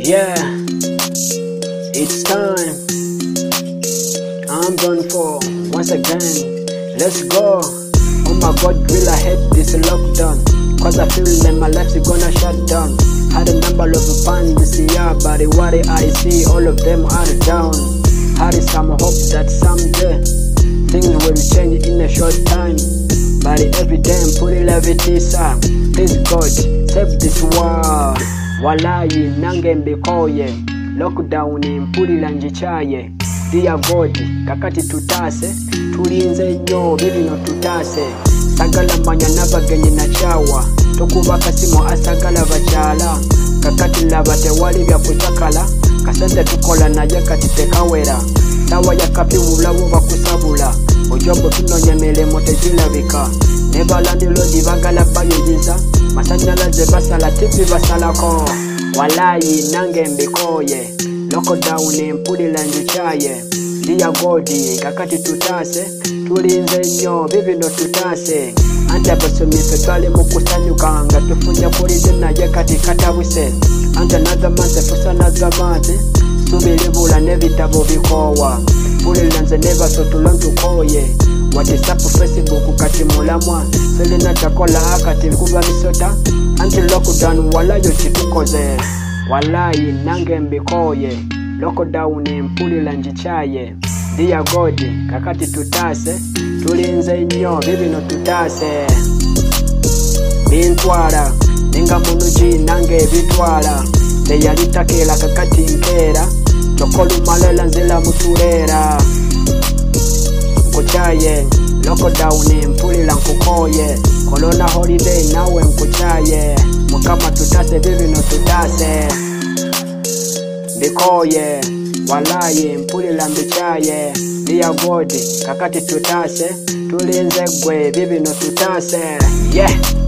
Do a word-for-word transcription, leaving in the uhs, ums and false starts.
Yeah, it's time. I'm done for once again. Let's go. Oh my God, will I hate this lockdown? Cause I feel like my life's gonna shut down. Had a number of fans this year, but what I see, all of them are down. Had some hope that someday things will change in a short time. But every day I'm putting levity, sir. Please God, save this world. Walayi nange mbikoye, lockdown mpulira njichaye. Dear God, kakati tutase, tulinze nnyo bibino tutase. Sagala manya nabagenyi na chawa, tokubaka simo asagala bakyala. Kakati laba tewali bya kuchakala, kasente tukola naye kati tekawera. Sawa ya kapiwula wo bakusabula, ojobo tunonya milemo tegirabika. Nebalandi lodi bagala bayiriza, masanyalaze basala tivi basalako. Walayi nange mbikoye, lockdown mpulira njichaye. Dear God, kakati tutase, tulinze nnyo bibino tutase. Ante abasomise twali mukusanyuka nga tufunye kulize naye kati katabuse. Ante nazamaze tusanaza maze, subiribula n'ebitabo bikowa. Mpulira nze nebaso tulontukoye, WhatsApp Facebook kati mulamwa. Selina takola akati nkuba misota, anti lockdown walayo kitukoze. Walayi nange mbikoye, lockdown mpulira njichaye. Dear God, kakati tutase, tulinze nnyo bibino tutase. Bintwala, ninga munuji nange bitwala. Teyalitakela kakati nkera, chokolu malela nzila muturera. Nkuchaye, lockdown mpulira nkukoye. Corona holiday nawe nkuchaye. Mukama tutase bibino tutase. Bikoye, walayi mpulira mbichaye. Dear God, kakati tutase, tulinze gwe bibino tutase. Yeah.